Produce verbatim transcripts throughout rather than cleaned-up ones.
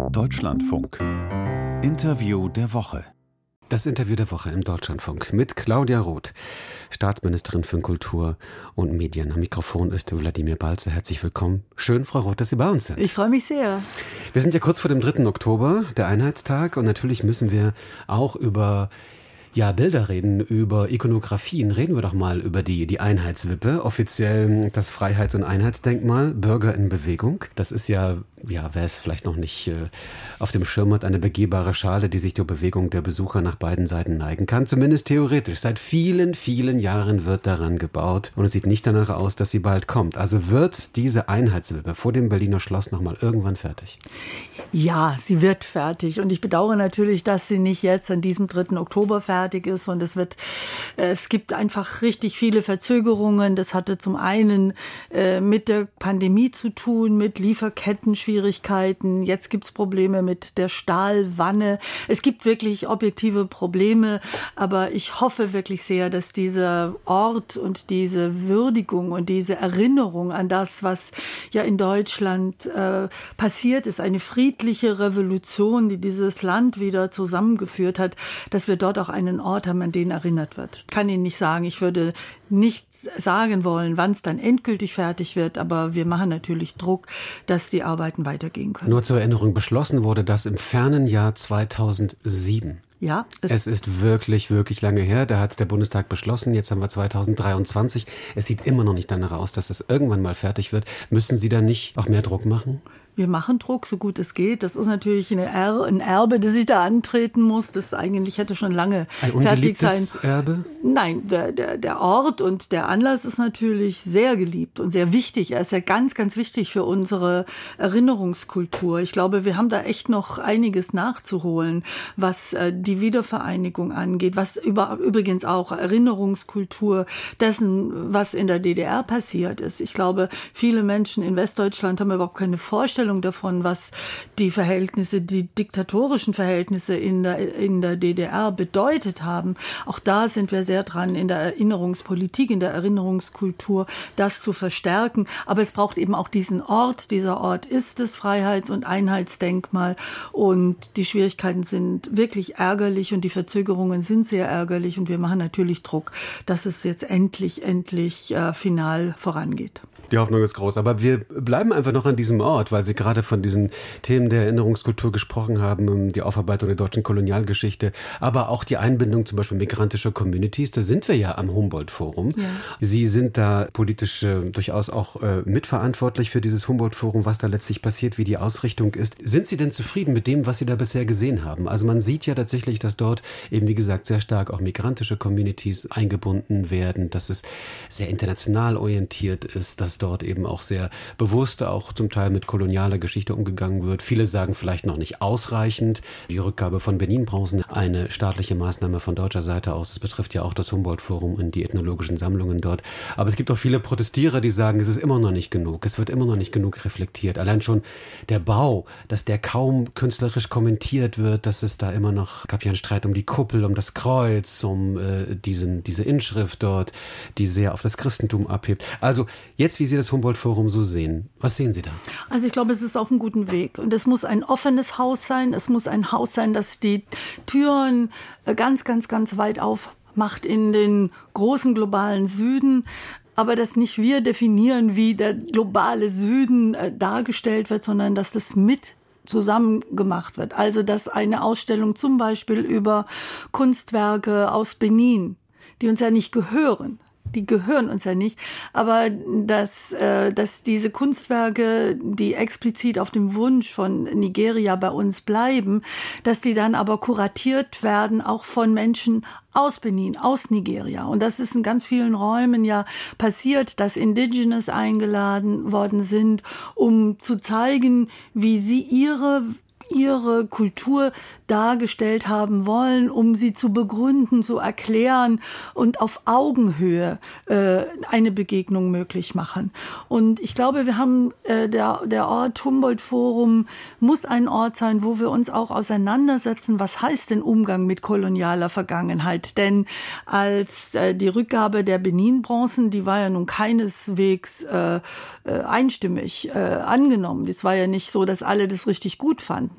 Deutschlandfunk. Interview der Woche. Das Interview der Woche im Deutschlandfunk mit Claudia Roth, Staatsministerin für Kultur und Medien. Am Mikrofon ist Wladimir Balzer. Herzlich willkommen. Schön, Frau Roth, dass Sie bei uns sind. Ich freue mich sehr. Wir sind ja kurz vor dem dritten Oktober, der Einheitstag. Und natürlich müssen wir auch über ja, Bilder reden, über Ikonografien. Reden wir doch mal über die, die Einheitswippe. Offiziell das Freiheits- und Einheitsdenkmal, Bürger in Bewegung. Das ist ja, ja, wer es vielleicht noch nicht äh, auf dem Schirm hat, eine begehbare Schale, die sich der Bewegung der Besucher nach beiden Seiten neigen kann. Zumindest theoretisch. Seit vielen, vielen Jahren wird daran gebaut. Und es sieht nicht danach aus, dass sie bald kommt. Also wird diese Einheitswippe vor dem Berliner Schloss nochmal irgendwann fertig? Ja, sie wird fertig. Und ich bedauere natürlich, dass sie nicht jetzt an diesem dritten Oktober fertig ist. Und es wird, es gibt einfach richtig viele Verzögerungen. Das hatte zum einen äh, mit der Pandemie zu tun, mit Lieferketten-Schwierigkeiten. Jetzt gibt es Probleme mit der Stahlwanne. Es gibt wirklich objektive Probleme. Aber ich hoffe wirklich sehr, dass dieser Ort und diese Würdigung und diese Erinnerung an das, was ja in Deutschland äh, passiert ist, eine friedliche Revolution, die dieses Land wieder zusammengeführt hat, dass wir dort auch einen Ort haben, an den erinnert wird. Ich kann Ihnen nicht sagen, ich würde nicht sagen wollen, wann es dann endgültig fertig wird, aber wir machen natürlich Druck, dass die Arbeiten weitergehen können. Nur zur Erinnerung, beschlossen wurde das im fernen Jahr zweitausendsieben. Ja, es, es ist wirklich, wirklich lange her. Da hat es der Bundestag beschlossen. Jetzt haben wir zweitausenddreiundzwanzig. Es sieht immer noch nicht danach aus, dass es irgendwann mal fertig wird. Müssen Sie da nicht auch mehr Druck machen? Wir machen Druck, so gut es geht. Das ist natürlich eine er- ein Erbe, das ich da antreten muss. Das eigentlich hätte schon lange ein fertig sein. Ein ungeliebtes Erbe? Nein, der, der, der Ort und der Anlass ist natürlich sehr geliebt und sehr wichtig. Er ist ja ganz, ganz wichtig für unsere Erinnerungskultur. Ich glaube, wir haben da echt noch einiges nachzuholen, was äh, die Wiedervereinigung angeht, was über, übrigens auch Erinnerungskultur dessen, was in der D D R passiert ist. Ich glaube, viele Menschen in Westdeutschland haben überhaupt keine Vorstellung davon, was die Verhältnisse, die diktatorischen Verhältnisse in der, in der D D R bedeutet haben. Auch da sind wir sehr dran, in der Erinnerungspolitik, in der Erinnerungskultur, das zu verstärken. Aber es braucht eben auch diesen Ort. Dieser Ort ist das Freiheits- und Einheitsdenkmal. Und die Schwierigkeiten sind wirklich ärgerlich und die Verzögerungen sind sehr ärgerlich. Und wir machen natürlich Druck, dass es jetzt endlich, endlich äh, final vorangeht. Die Hoffnung ist groß. Aber wir bleiben einfach noch an diesem Ort, weil Sie gerade von diesen Themen der Erinnerungskultur gesprochen haben, die Aufarbeitung der deutschen Kolonialgeschichte, aber auch die Einbindung zum Beispiel migrantischer Communities. Da sind wir ja am Humboldt-Forum. Ja. Sie sind da politisch äh, durchaus auch äh, mitverantwortlich für dieses Humboldt-Forum, was da letztlich passiert, wie die Ausrichtung ist. Sind Sie denn zufrieden mit dem, was Sie da bisher gesehen haben? Also man sieht ja tatsächlich, dass dort eben, wie gesagt, sehr stark auch migrantische Communities eingebunden werden, dass es sehr international orientiert ist, dass dort eben auch sehr bewusst auch zum Teil mit kolonialer Geschichte umgegangen wird. Viele sagen vielleicht noch nicht ausreichend. Die Rückgabe von Benin-Bronzen, eine staatliche Maßnahme von deutscher Seite aus. Das betrifft ja auch das Humboldt-Forum und die ethnologischen Sammlungen dort. Aber es gibt auch viele Protestierer, die sagen, es ist immer noch nicht genug. Es wird immer noch nicht genug reflektiert. Allein schon der Bau, dass der kaum künstlerisch kommentiert wird, dass es da immer noch, gab ja einen Streit um die Kuppel, um das Kreuz, um äh, diesen, diese Inschrift dort, die sehr auf das Christentum abhebt. Also jetzt, wie Sie das Humboldt-Forum so sehen, was sehen Sie da? Also ich glaube, es ist auf einem guten Weg. Und es muss ein offenes Haus sein. Es muss ein Haus sein, das die Türen ganz, ganz, ganz weit aufmacht in den großen globalen Süden. Aber dass nicht wir definieren, wie der globale Süden dargestellt wird, sondern dass das mit zusammen gemacht wird. Also dass eine Ausstellung zum Beispiel über Kunstwerke aus Benin, die uns ja nicht gehören, die gehören uns ja nicht, aber dass, äh, dass diese Kunstwerke, die explizit auf dem Wunsch von Nigeria bei uns bleiben, dass die dann aber kuratiert werden, auch von Menschen aus Benin, aus Nigeria. Und das ist in ganz vielen Räumen ja passiert, dass Indigenous eingeladen worden sind, um zu zeigen, wie sie ihre ihre Kultur dargestellt haben wollen, um sie zu begründen, zu erklären und auf Augenhöhe äh, eine Begegnung möglich machen. Und ich glaube, wir haben äh, der, der Ort Humboldt-Forum muss ein Ort sein, wo wir uns auch auseinandersetzen, was heißt denn Umgang mit kolonialer Vergangenheit? Denn als äh, die Rückgabe der Benin-Bronzen, die war ja nun keineswegs äh, äh, einstimmig äh, angenommen. Es war ja nicht so, dass alle das richtig gut fanden.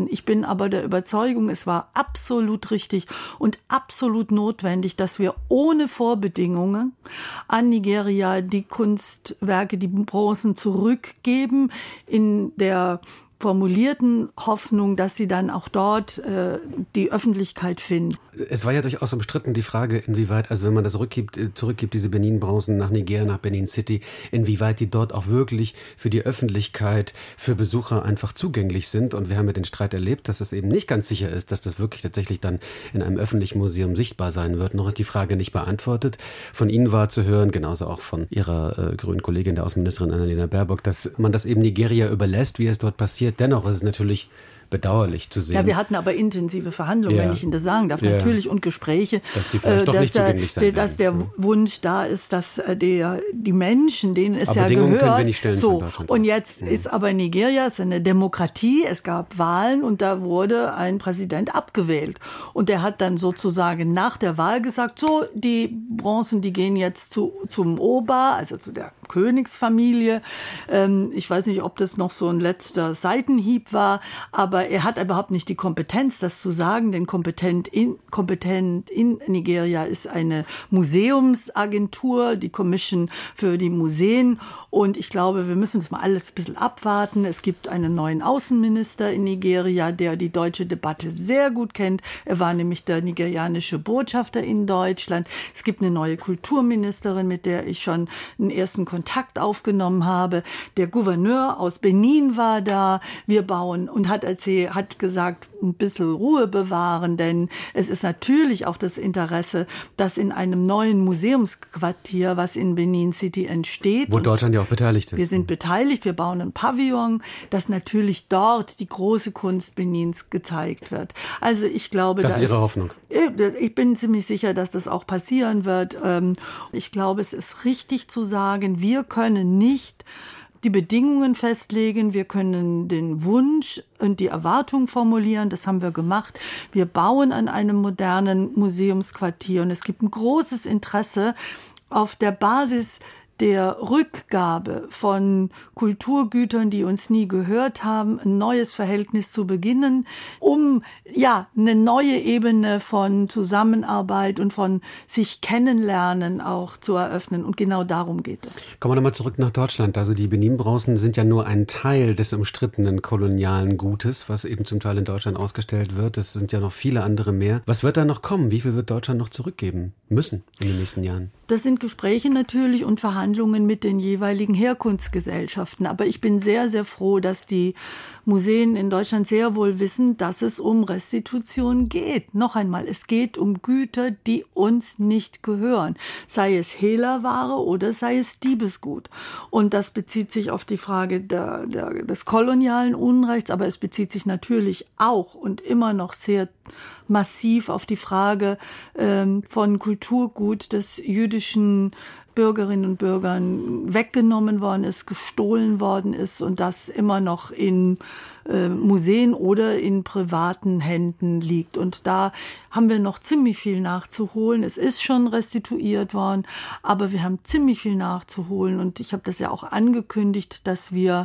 Ich bin aber der Überzeugung, es war absolut richtig und absolut notwendig, dass wir ohne Vorbedingungen an Nigeria die Kunstwerke, die Bronzen zurückgeben, in der formulierten Hoffnung, dass sie dann auch dort äh, die Öffentlichkeit finden. Es war ja durchaus umstritten, die Frage, inwieweit, also wenn man das zurückgibt, zurückgibt diese Benin-Bronzen nach Niger, nach Benin City, inwieweit die dort auch wirklich für die Öffentlichkeit, für Besucher einfach zugänglich sind. Und wir haben ja den Streit erlebt, dass es eben nicht ganz sicher ist, dass das wirklich tatsächlich dann in einem öffentlichen Museum sichtbar sein wird. Noch ist die Frage nicht beantwortet. Von Ihnen war zu hören, genauso auch von Ihrer äh, grünen Kollegin, der Außenministerin Annalena Baerbock, dass man das eben Nigeria überlässt, wie es dort passiert. Dennoch ist es natürlich bedauerlich zu sehen. Ja, wir hatten aber intensive Verhandlungen, ja. wenn ich Ihnen das sagen darf, ja. natürlich, und Gespräche. Dass die vielleicht äh, doch nicht der, zugänglich sein Dass der werden. Wunsch da ist, dass der, die Menschen, denen es aber ja Bedingungen gehört, können wir nicht stellen so. Von Und jetzt mhm. ist aber Nigeria, es ist eine Demokratie, es gab Wahlen und da wurde ein Präsident abgewählt. Und der hat dann sozusagen nach der Wahl gesagt, so, die Bronzen, die gehen jetzt zu, zum Oba, also zu der Königsfamilie. Ähm, ich weiß nicht, ob das noch so ein letzter Seitenhieb war, aber er hat überhaupt nicht die Kompetenz, das zu sagen, denn kompetent in, kompetent in Nigeria ist eine Museumsagentur, die Commission für die Museen, und ich glaube, wir müssen das mal alles ein bisschen abwarten. Es gibt einen neuen Außenminister in Nigeria, der die deutsche Debatte sehr gut kennt. Er war nämlich der nigerianische Botschafter in Deutschland. Es gibt eine neue Kulturministerin, mit der ich schon einen ersten Kontakt aufgenommen habe. Der Gouverneur aus Benin war da. Wir bauen und hat erzählt, hat gesagt, ein bisschen Ruhe bewahren, denn es ist natürlich auch das Interesse, dass in einem neuen Museumsquartier, was in Benin City entsteht. Wo Deutschland ja auch beteiligt ist. Wir sind beteiligt, wir bauen ein Pavillon, dass natürlich dort die große Kunst Benins gezeigt wird. Also ich glaube, das ist Ihre ist, Hoffnung. Ich bin ziemlich sicher, dass das auch passieren wird. Ich glaube, es ist richtig zu sagen, wir können nicht die Bedingungen festlegen, wir können den Wunsch und die Erwartung formulieren, das haben wir gemacht. Wir bauen an einem modernen Museumsquartier und es gibt ein großes Interesse auf der Basis der Rückgabe von Kulturgütern, die uns nie gehört haben, ein neues Verhältnis zu beginnen, um ja eine neue Ebene von Zusammenarbeit und von sich kennenlernen auch zu eröffnen. Und genau darum geht es. Kommen wir nochmal zurück nach Deutschland. Also die Benin-Bronzen sind ja nur ein Teil des umstrittenen kolonialen Gutes, was eben zum Teil in Deutschland ausgestellt wird. Es sind ja noch viele andere mehr. Was wird da noch kommen? Wie viel wird Deutschland noch zurückgeben müssen in den nächsten Jahren? Das sind Gespräche natürlich und Verhandlungen mit den jeweiligen Herkunftsgesellschaften. Aber ich bin sehr, sehr froh, dass die Museen in Deutschland sehr wohl wissen, dass es um Restitution geht. Noch einmal, es geht um Güter, die uns nicht gehören. Sei es Hehlerware oder sei es Diebesgut. Und das bezieht sich auf die Frage der, der, des kolonialen Unrechts, aber es bezieht sich natürlich auch und immer noch sehr massiv auf die Frage ähm, von Kulturgut des jüdischen Bürgerinnen und Bürgern weggenommen worden ist, gestohlen worden ist und das immer noch in äh, Museen oder in privaten Händen liegt. Und da haben wir noch ziemlich viel nachzuholen. Es ist schon restituiert worden, aber wir haben ziemlich viel nachzuholen. Und ich habe das ja auch angekündigt, dass wir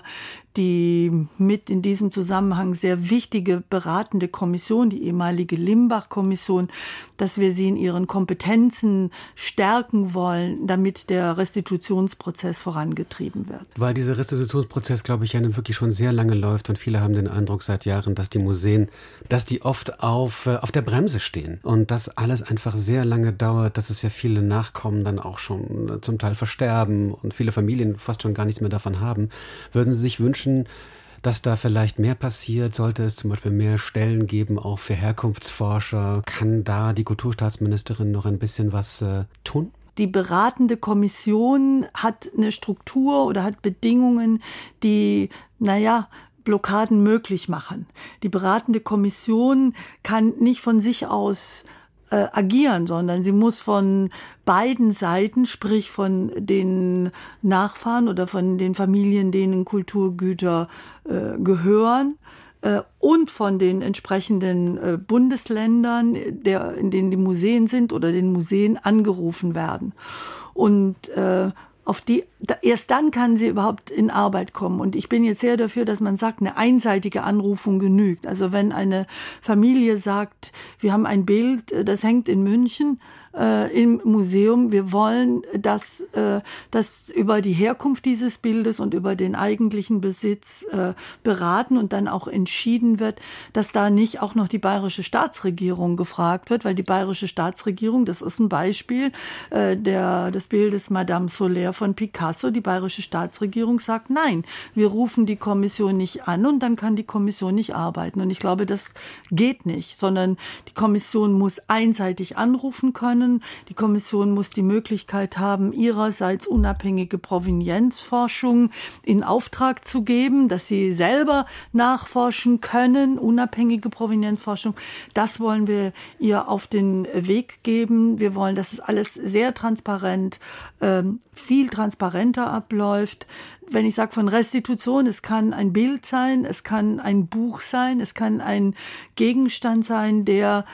die mit in diesem Zusammenhang sehr wichtige beratende Kommission, die ehemalige Limbach-Kommission, dass wir sie in ihren Kompetenzen stärken wollen, damit der Restitutionsprozess vorangetrieben wird. Weil dieser Restitutionsprozess, glaube ich, ja wirklich schon sehr lange läuft und viele haben den Eindruck seit Jahren, dass die Museen, dass die oft auf, auf der Bremse stehen und dass alles einfach sehr lange dauert, dass es ja viele Nachkommen dann auch schon zum Teil versterben und viele Familien fast schon gar nichts mehr davon haben. Würden Sie sich wünschen, dass da vielleicht mehr passiert? Sollte es zum Beispiel mehr Stellen geben, auch für Herkunftsforscher? Kann da die Kulturstaatsministerin noch ein bisschen was äh, tun? Die beratende Kommission hat eine Struktur oder hat Bedingungen, die, naja, Blockaden möglich machen. Die beratende Kommission kann nicht von sich aus äh, agieren, sondern sie muss von beiden Seiten, sprich von den Nachfahren oder von den Familien, denen Kulturgüter äh, gehören, äh, und von den entsprechenden äh, Bundesländern, der, in denen die Museen sind oder den Museen angerufen werden. Und äh, auf die, da, erst dann kann sie überhaupt in Arbeit kommen. Und ich bin jetzt sehr dafür, dass man sagt, eine einseitige Anrufung genügt. Also wenn eine Familie sagt, wir haben ein Bild, das hängt in München, im Museum. Wir wollen, dass, äh, dass über die Herkunft dieses Bildes und über den eigentlichen Besitz äh, beraten und dann auch entschieden wird, dass da nicht auch noch die bayerische Staatsregierung gefragt wird, weil die bayerische Staatsregierung, das ist ein Beispiel äh, der, des Bildes Madame Soler von Picasso, die bayerische Staatsregierung sagt, nein, wir rufen die Kommission nicht an und dann kann die Kommission nicht arbeiten. Und ich glaube, das geht nicht, sondern die Kommission muss einseitig anrufen können. Die Kommission muss die Möglichkeit haben, ihrerseits unabhängige Provenienzforschung in Auftrag zu geben, dass sie selber nachforschen können, unabhängige Provenienzforschung. Das wollen wir ihr auf den Weg geben. Wir wollen, dass es alles sehr transparent, viel transparenter abläuft. Wenn ich sage von Restitution, es kann ein Bild sein, es kann ein Buch sein, es kann ein Gegenstand sein, der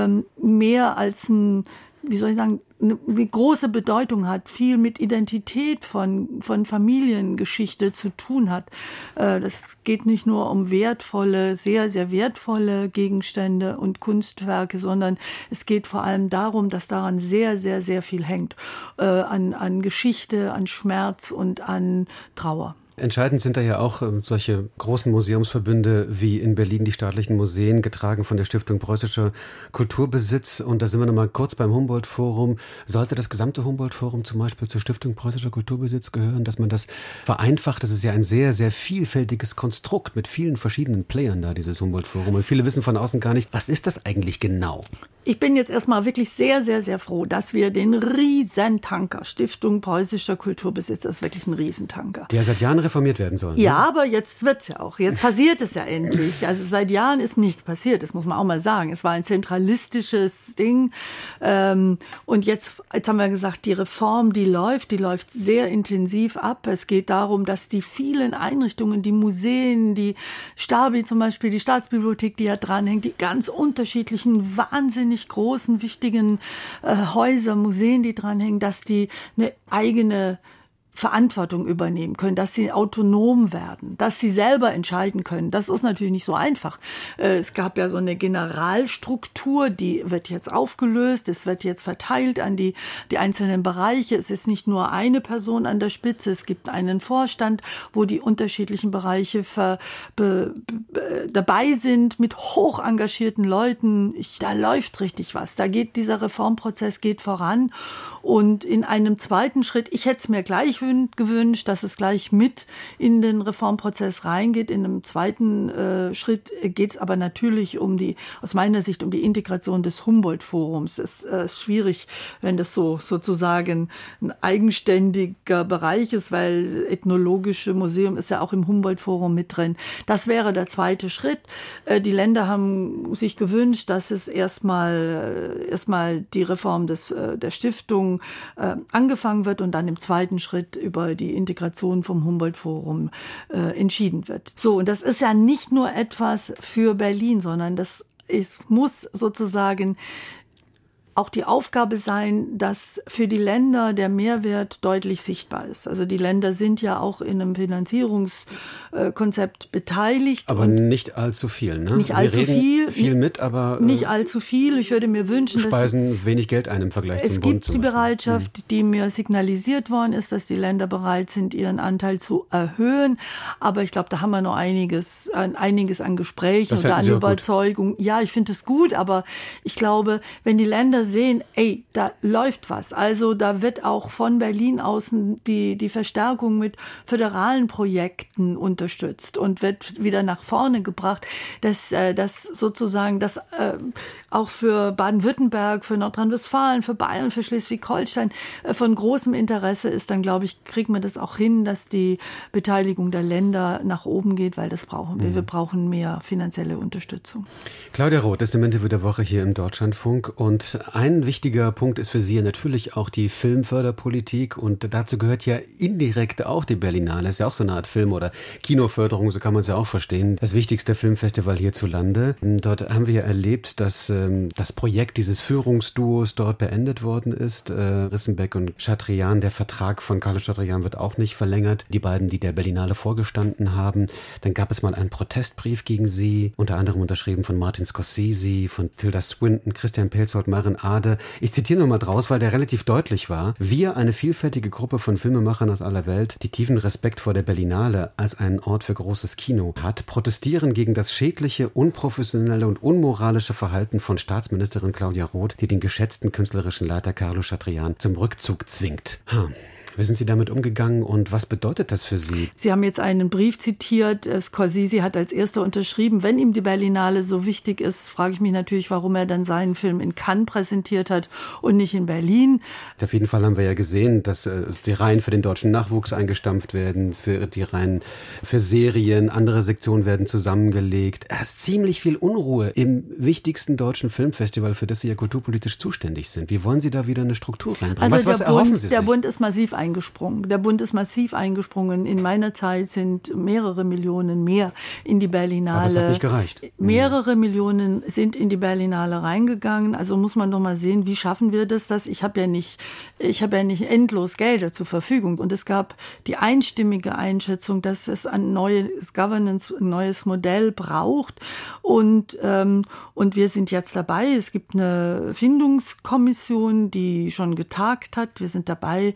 mehr als ein, wie soll ich sagen, eine große Bedeutung hat, viel mit Identität von, von Familiengeschichte zu tun hat. Das geht nicht nur um wertvolle, sehr, sehr wertvolle Gegenstände und Kunstwerke, sondern es geht vor allem darum, dass daran sehr, sehr, sehr viel hängt. An, an Geschichte, an Schmerz und an Trauer. Entscheidend sind da ja auch äh, solche großen Museumsverbünde wie in Berlin die staatlichen Museen, getragen von der Stiftung Preußischer Kulturbesitz. Und da sind wir noch mal kurz beim Humboldt-Forum. Sollte das gesamte Humboldt-Forum zum Beispiel zur Stiftung Preußischer Kulturbesitz gehören, dass man das vereinfacht? Das ist ja ein sehr, sehr vielfältiges Konstrukt mit vielen verschiedenen Playern da, dieses Humboldt-Forum. Und viele wissen von außen gar nicht, was ist das eigentlich genau? Ich bin jetzt erstmal wirklich sehr, sehr, sehr froh, dass wir den Riesentanker Stiftung Preußischer Kulturbesitz, das ist wirklich ein Riesentanker. Der seit Jahren reformiert werden soll. Ja, ne? aber jetzt wird's ja auch. Jetzt passiert es ja endlich. Also seit Jahren ist nichts passiert, das muss man auch mal sagen. Es war ein zentralistisches Ding. Und jetzt, jetzt haben wir gesagt, die Reform, die läuft, die läuft sehr intensiv ab. Es geht darum, dass die vielen Einrichtungen, die Museen, die Stabi zum Beispiel, die Staatsbibliothek, die ja dranhängt, die ganz unterschiedlichen, wahnsinnig großen, wichtigen äh, Häuser, Museen, die dranhängen, dass die eine eigene Verantwortung übernehmen können, dass sie autonom werden, dass sie selber entscheiden können. Das ist natürlich nicht so einfach. Es gab ja so eine Generalstruktur, die wird jetzt aufgelöst, es wird jetzt verteilt an die, die einzelnen Bereiche. Es ist nicht nur eine Person an der Spitze, es gibt einen Vorstand, wo die unterschiedlichen Bereiche ver, be, be, dabei sind mit hoch engagierten Leuten. Ich, da läuft richtig was. Da geht dieser Reformprozess geht voran. Und in einem zweiten Schritt, ich hätte es mir gleich gewünscht, dass es gleich mit in den Reformprozess reingeht. In einem zweiten äh, Schritt geht es aber natürlich um die, aus meiner Sicht, um die Integration des Humboldt-Forums. Es äh, ist schwierig, wenn das so sozusagen ein eigenständiger Bereich ist, weil Ethnologische Museum ist ja auch im Humboldt-Forum mit drin. Das wäre der zweite Schritt. Äh, die Länder haben sich gewünscht, dass es erstmal äh, erstmal die Reform des äh, der Stiftung äh, angefangen wird und dann im zweiten Schritt über die Integration vom Humboldt-Forum äh, entschieden wird. So, und das ist ja nicht nur etwas für Berlin, sondern das ist, muss sozusagen auch die Aufgabe sein, dass für die Länder der Mehrwert deutlich sichtbar ist. Also die Länder sind ja auch in einem Finanzierungskonzept beteiligt. Aber und nicht allzu viel, ne? Nicht allzu Wir reden viel. viel mit, aber äh, nicht allzu viel. Ich würde mir wünschen, speisen dass wenig Geld ein im Vergleich es zum Bund. gibt zum die Beispiel. Bereitschaft, Hm. die mir signalisiert worden ist, dass die Länder bereit sind, ihren Anteil zu erhöhen. Aber ich glaube, da haben wir noch einiges, an, einiges an Gesprächen Das und fänden an Sie auch gut. Überzeugung. Ja, ich finde es gut, aber ich glaube, wenn die Länder sehen, ey, da läuft was. Also da wird auch von Berlin außen die, die Verstärkung mit föderalen Projekten unterstützt und wird wieder nach vorne gebracht, dass äh, das sozusagen das äh, auch für Baden-Württemberg, für Nordrhein-Westfalen, für Bayern, für Schleswig-Holstein äh, von großem Interesse ist, dann glaube ich, kriegen wir das auch hin, dass die Beteiligung der Länder nach oben geht, weil das brauchen wir. Mhm. Wir brauchen mehr finanzielle Unterstützung. Claudia Roth ist im Interview der Woche hier im Deutschlandfunk und Ein wichtiger Punkt ist für Sie natürlich auch die Filmförderpolitik und dazu gehört ja indirekt auch die Berlinale. Das ist ja auch so eine Art Film- oder Kinoförderung, so kann man es ja auch verstehen. Das wichtigste Filmfestival hierzulande. Dort haben wir ja erlebt, dass ähm, das Projekt dieses Führungsduos dort beendet worden ist. Äh, Rissenbeck und Chatrian. Der Vertrag von Carlo Chatrian wird auch nicht verlängert. Die beiden, die der Berlinale vorgestanden haben. Dann gab es mal einen Protestbrief gegen sie, unter anderem unterschrieben von Martin Scorsese, von Tilda Swinton, Christian Pelzold, Maren Ade. Ich zitiere nur mal draus, weil der relativ deutlich war. Wir, eine vielfältige Gruppe von Filmemachern aus aller Welt, die tiefen Respekt vor der Berlinale als einen Ort für großes Kino hat, protestieren gegen das schädliche, unprofessionelle und unmoralische Verhalten von Staatsministerin Claudia Roth, die den geschätzten künstlerischen Leiter Carlo Chatrian zum Rückzug zwingt. Ha. Wie sind Sie damit umgegangen und was bedeutet das für Sie? Sie haben jetzt einen Brief zitiert. Scorsese hat als erster unterschrieben. Wenn ihm die Berlinale so wichtig ist, frage ich mich natürlich, warum er dann seinen Film in Cannes präsentiert hat und nicht in Berlin. Auf jeden Fall haben wir ja gesehen, dass äh, die Reihen für den deutschen Nachwuchs eingestampft werden, für die Reihen für Serien, andere Sektionen werden zusammengelegt. Es ist ziemlich viel Unruhe im wichtigsten deutschen Filmfestival, für das Sie ja kulturpolitisch zuständig sind. Wie wollen Sie da wieder eine Struktur reinbringen? Also was, was der erhoffen Bund, Sie sich? Der Bund ist massiv eingesprungen. Der Bund ist massiv eingesprungen. In meiner Zeit sind mehrere Millionen mehr in die Berlinale. Aber es hat nicht gereicht. Mehrere Millionen sind in die Berlinale reingegangen. Also muss man doch mal sehen, wie schaffen wir das? Dass ich habe ja nicht, ich habe ja nicht endlos Gelder zur Verfügung. Und es gab die einstimmige Einschätzung, dass es ein neues Governance, ein neues Modell braucht. Und ähm, und wir sind jetzt dabei. Es gibt eine Findungskommission, die schon getagt hat. Wir sind dabei,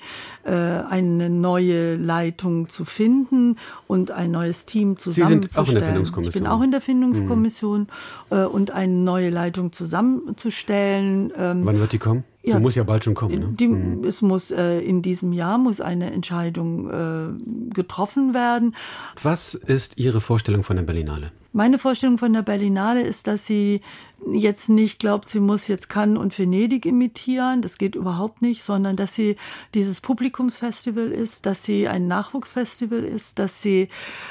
eine neue Leitung zu finden und ein neues Team zusammenzustellen. Sie sind auch in der Findungskommission. Ich bin auch in der Findungskommission mhm. und eine neue Leitung zusammenzustellen. Wann wird die kommen? Sie ja, muss ja bald schon kommen. Ne? Die, mhm. Es muss äh, in diesem Jahr muss eine Entscheidung äh, getroffen werden. Was ist Ihre Vorstellung von der Berlinale? Meine Vorstellung von der Berlinale ist, dass sie jetzt nicht glaubt, sie muss jetzt Cannes und Venedig imitieren. Das geht überhaupt nicht, sondern dass sie dieses Publikumsfestival ist, dass sie ein Nachwuchsfestival ist, dass sie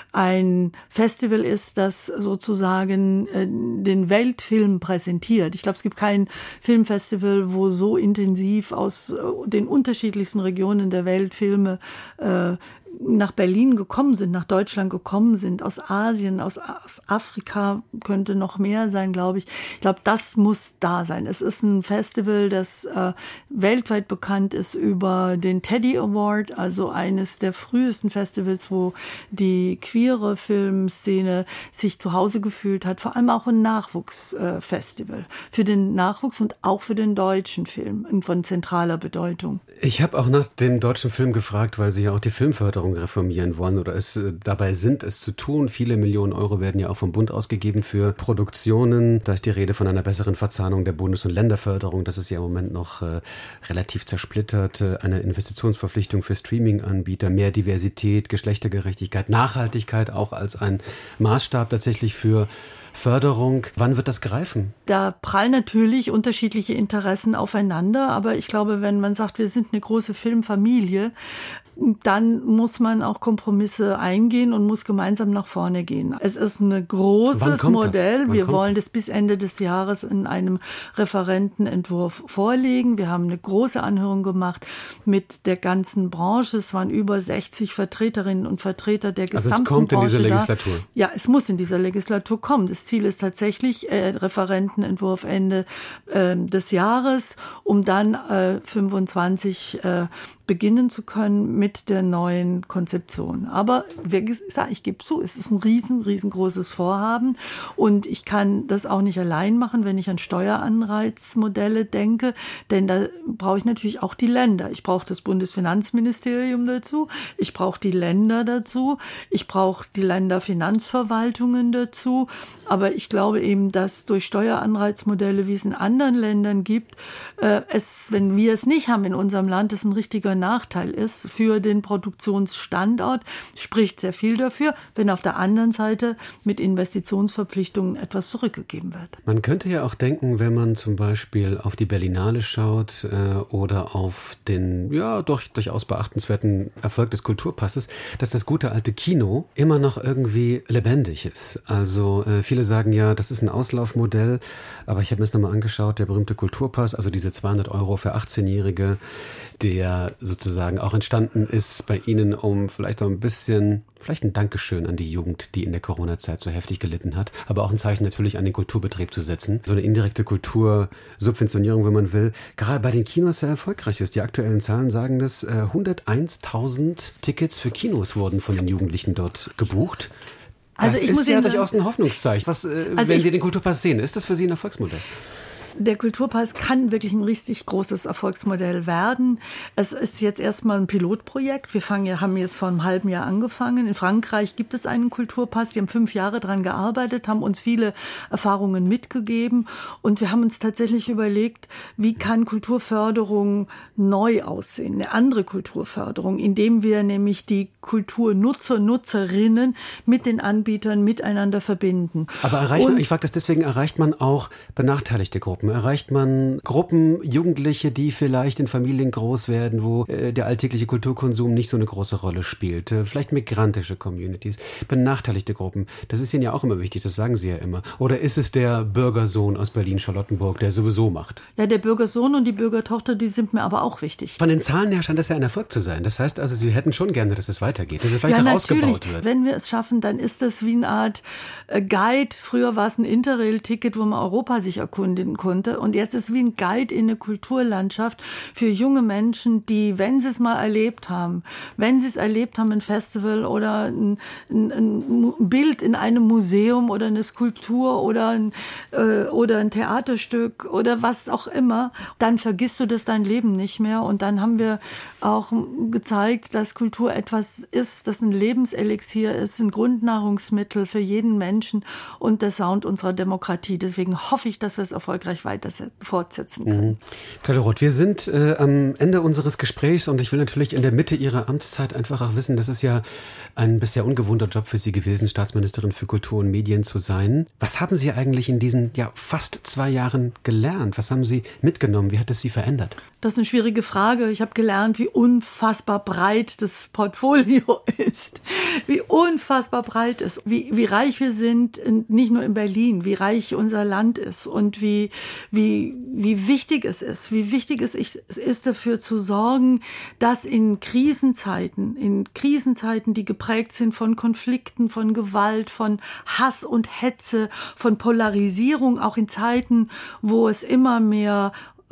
ein Festival ist, das sozusagen äh, den Weltfilm präsentiert. Ich glaube, es gibt kein Filmfestival, wo so intensiv aus äh, den unterschiedlichsten Regionen der Welt Filme äh, nach Berlin gekommen sind, nach Deutschland gekommen sind, aus Asien, aus, aus Afrika, könnte noch mehr sein, glaube ich. Ich glaube, das muss da sein. Es ist ein Festival, das äh, weltweit bekannt ist über den Teddy Award, also eines der frühesten Festivals, wo die queere Filmszene sich zu Hause gefühlt hat. Vor allem auch ein Nachwuchsfestival äh, für den Nachwuchs und auch für den deutschen Film von zentraler Bedeutung. Ich habe auch nach dem deutschen Film gefragt, weil Sie ja auch die Filmförderung reformieren wollen oder es äh, dabei sind, es zu tun. Viele Millionen Euro werden ja auch vom Bund ausgegeben für Produktionen. Da ist die Rede von einer besseren Verzahnung der Bundes- und Länderförderung. Das ist ja im Moment noch äh, relativ zersplittert. Äh, eine Investitionsverpflichtung für Streaming-Anbieter, mehr Diversität, Geschlechtergerechtigkeit, Nachhaltigkeit auch als ein Maßstab tatsächlich für Förderung. Wann wird das greifen? Da prallen natürlich unterschiedliche Interessen aufeinander, aber ich glaube, wenn man sagt, wir sind eine große Filmfamilie, dann muss man auch Kompromisse eingehen und muss gemeinsam nach vorne gehen. Es ist ein großes Modell. Wir wollen das bis Ende des Jahres in einem Referentenentwurf vorlegen. Wir haben eine große Anhörung gemacht mit der ganzen Branche. Es waren über sechzig Vertreterinnen und Vertreter der gesamten Branche. Also es kommt in diese Legislatur? Ja, es muss in dieser Legislatur kommen. Das Ziel ist tatsächlich äh, Referentenentwurf Ende äh, des Jahres, um dann äh, fünfundzwanzig äh, beginnen zu können mit der neuen Konzeption. Aber wie gesagt, ich gebe zu, es ist ein riesen, riesengroßes Vorhaben und ich kann das auch nicht allein machen, wenn ich an Steueranreizmodelle denke, denn da brauche ich natürlich auch die Länder. Ich brauche das Bundesfinanzministerium dazu, ich brauche die Länder dazu, ich brauche die Länderfinanzverwaltungen dazu, aber ich glaube eben, dass durch Steueranreizmodelle, wie es in anderen Ländern gibt, äh, es, wenn wir es nicht haben in unserem Land, es ein richtiger ein Nachteil ist für den Produktionsstandort, spricht sehr viel dafür, wenn auf der anderen Seite mit Investitionsverpflichtungen etwas zurückgegeben wird. Man könnte ja auch denken, wenn man zum Beispiel auf die Berlinale schaut äh, oder auf den ja doch durchaus beachtenswerten Erfolg des Kulturpasses, dass das gute alte Kino immer noch irgendwie lebendig ist. Also äh, viele sagen ja, das ist ein Auslaufmodell, aber ich habe mir das nochmal angeschaut, der berühmte Kulturpass, also diese zweihundert Euro für achtzehnjährige, der sozusagen auch entstanden ist bei Ihnen, um vielleicht auch ein bisschen, vielleicht ein Dankeschön an die Jugend, die in der Corona-Zeit so heftig gelitten hat, aber auch ein Zeichen natürlich an den Kulturbetrieb zu setzen. So eine indirekte Kultursubventionierung, wenn man will, gerade bei den Kinos sehr erfolgreich ist. Die aktuellen Zahlen sagen das, äh, hunderteintausend Tickets für Kinos wurden von den Jugendlichen dort gebucht. Das also ich ist muss ja Ihnen durchaus sagen, ein Hoffnungszeichen. Was, äh, also wenn ich, Sie den Kulturpass sehen, ist das für Sie ein Erfolgsmodell? Der Kulturpass kann wirklich ein richtig großes Erfolgsmodell werden. Es ist jetzt erstmal ein Pilotprojekt. Wir fangen ja, haben jetzt vor einem halben Jahr angefangen. In Frankreich gibt es einen Kulturpass. Die haben fünf Jahre dran gearbeitet, haben uns viele Erfahrungen mitgegeben. Und wir haben uns tatsächlich überlegt, wie kann Kulturförderung neu aussehen? Eine andere Kulturförderung, indem wir nämlich die Kulturnutzer, Nutzerinnen mit den Anbietern miteinander verbinden. Aber erreicht Und, man, ich frage das deswegen, erreicht man auch benachteiligte Gruppen? Erreicht man Gruppen, Jugendliche, die vielleicht in Familien groß werden, wo äh, der alltägliche Kulturkonsum nicht so eine große Rolle spielt? Äh, vielleicht migrantische Communities, benachteiligte Gruppen. Das ist Ihnen ja auch immer wichtig, das sagen Sie ja immer. Oder ist es der Bürgersohn aus Berlin-Charlottenburg, der sowieso macht? Ja, der Bürgersohn und die Bürgertochter, die sind mir aber auch wichtig. Von den Zahlen her scheint das ja ein Erfolg zu sein. Das heißt also, Sie hätten schon gerne, dass es weitergeht, dass es vielleicht ja, auch natürlich. ausgebaut wird. Wenn wir es schaffen, dann ist das wie eine Art äh, Guide. Früher war es ein Interrail-Ticket, wo man Europa sich erkundigen konnte. Und jetzt ist es wie ein Guide in eine Kulturlandschaft für junge Menschen, die, wenn sie es mal erlebt haben, wenn sie es erlebt haben, ein Festival oder ein, ein, ein Bild in einem Museum oder eine Skulptur oder ein, äh, oder ein Theaterstück oder was auch immer, dann vergisst du das dein Leben nicht mehr. Und dann haben wir auch gezeigt, dass Kultur etwas ist, das ein Lebenselixier ist, ein Grundnahrungsmittel für jeden Menschen und der Sound unserer Demokratie. Deswegen hoffe ich, dass wir es erfolgreich weiter fortsetzen können. Mhm. Claudia Roth, wir sind äh, am Ende unseres Gesprächs und ich will natürlich in der Mitte Ihrer Amtszeit einfach auch wissen, das ist ja ein bisher ungewohnter Job für Sie gewesen, Staatsministerin für Kultur und Medien zu sein. Was haben Sie eigentlich in diesen ja fast zwei Jahren gelernt? Was haben Sie mitgenommen? Wie hat es Sie verändert? Das ist eine schwierige Frage. Ich habe gelernt, wie unfassbar breit das Portfolio ist. Wie unfassbar breit ist. Wie, wie reich wir sind, nicht nur in Berlin, wie reich unser Land ist und wie, wie, wie wichtig es ist. Wie wichtig es ist, dafür zu sorgen, dass in Krisenzeiten, in Krisenzeiten, die geprägt sind von Konflikten, von Gewalt, von Hass und Hetze, von Polarisierung, auch in Zeiten, wo es immer mehr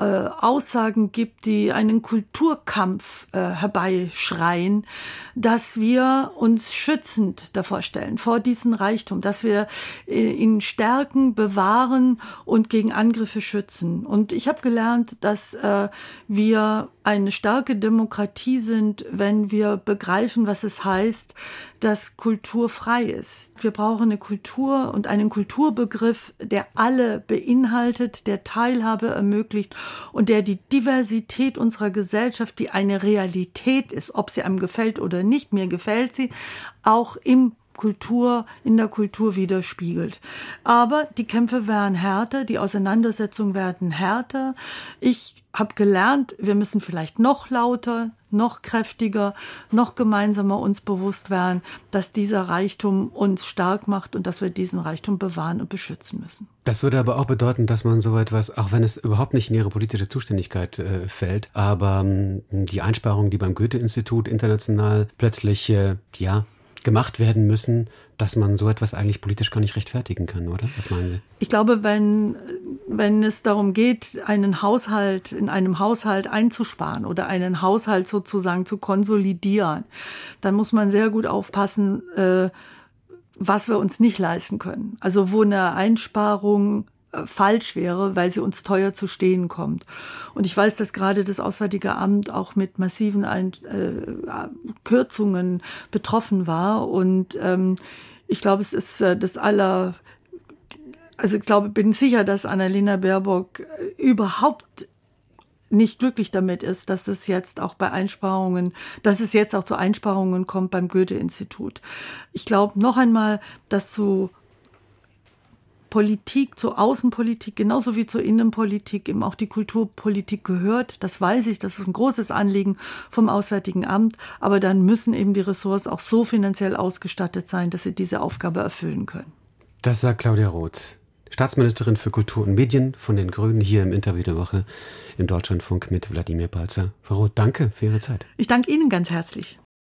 Aussagen gibt, die einen Kulturkampf äh, herbeischreien, dass wir uns schützend davor stellen, vor diesem Reichtum, dass wir äh, ihn stärken, bewahren und gegen Angriffe schützen. Und ich habe gelernt, dass äh, wir eine starke Demokratie sind, wenn wir begreifen, was es heißt, dass Kultur frei ist. Wir brauchen eine Kultur und einen Kulturbegriff, der alle beinhaltet, der Teilhabe ermöglicht und der die Diversität unserer Gesellschaft, die eine Realität ist, ob sie einem gefällt oder nicht, mir gefällt sie, auch im Kultur, in der Kultur widerspiegelt. Aber die Kämpfe werden härter, die Auseinandersetzungen werden härter. Ich habe gelernt, wir müssen vielleicht noch lauter, noch kräftiger, noch gemeinsamer uns bewusst werden, dass dieser Reichtum uns stark macht und dass wir diesen Reichtum bewahren und beschützen müssen. Das würde aber auch bedeuten, dass man so etwas, auch wenn es überhaupt nicht in Ihre politische Zuständigkeit äh, fällt, aber ähm, die Einsparungen, die beim Goethe-Institut international plötzlich, äh, ja, gemacht werden müssen, dass man so etwas eigentlich politisch gar nicht rechtfertigen kann, oder? Was meinen Sie? Ich glaube, wenn, wenn es darum geht, einen Haushalt, in einem Haushalt einzusparen oder einen Haushalt sozusagen zu konsolidieren, dann muss man sehr gut aufpassen, äh, was wir uns nicht leisten können. Also wo eine Einsparung falsch wäre, weil sie uns teuer zu stehen kommt. Und ich weiß, dass gerade das Auswärtige Amt auch mit massiven Ein- äh, Kürzungen betroffen war. Und ähm, ich glaube, es ist äh, das aller, also ich glaube, bin sicher, dass Annalena Baerbock äh, überhaupt nicht glücklich damit ist, dass es jetzt auch bei Einsparungen, dass es jetzt auch zu Einsparungen kommt beim Goethe-Institut. Ich glaube noch einmal, dass zu Politik, zur Außenpolitik, genauso wie zur Innenpolitik eben auch die Kulturpolitik gehört. Das weiß ich, das ist ein großes Anliegen vom Auswärtigen Amt. Aber dann müssen eben die Ressorts auch so finanziell ausgestattet sein, dass sie diese Aufgabe erfüllen können. Das sagt Claudia Roth, Staatsministerin für Kultur und Medien von den Grünen, hier im Interview der Woche im Deutschlandfunk mit Wladimir Palzer. Frau Roth, danke für Ihre Zeit. Ich danke Ihnen ganz herzlich.